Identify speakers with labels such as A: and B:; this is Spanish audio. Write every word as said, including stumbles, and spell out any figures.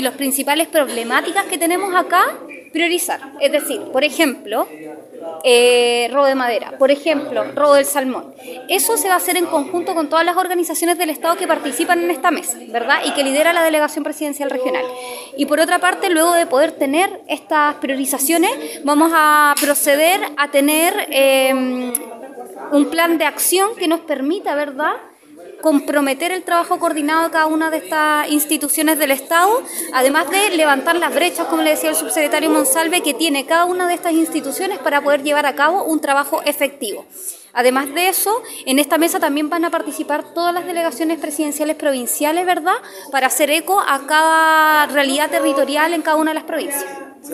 A: Las principales problemáticas que tenemos acá, priorizar. Es decir, por ejemplo, eh, robo de madera, por ejemplo, robo del salmón. Eso se va a hacer en conjunto con todas las organizaciones del Estado que participan en esta mesa, ¿verdad? Y que lidera la Delegación Presidencial Regional. Y por otra parte, luego de poder tener estas priorizaciones, vamos a proceder a tener eh, un plan de acción que nos permita, ¿verdad?, comprometer el trabajo coordinado de cada una de estas instituciones del Estado, además de levantar las brechas, como le decía el subsecretario Monsalve, que tiene cada una de estas instituciones para poder llevar a cabo un trabajo efectivo. Además de eso, en esta mesa también van a participar todas las delegaciones presidenciales provinciales, ¿verdad?, para hacer eco a cada realidad territorial en cada una de las provincias.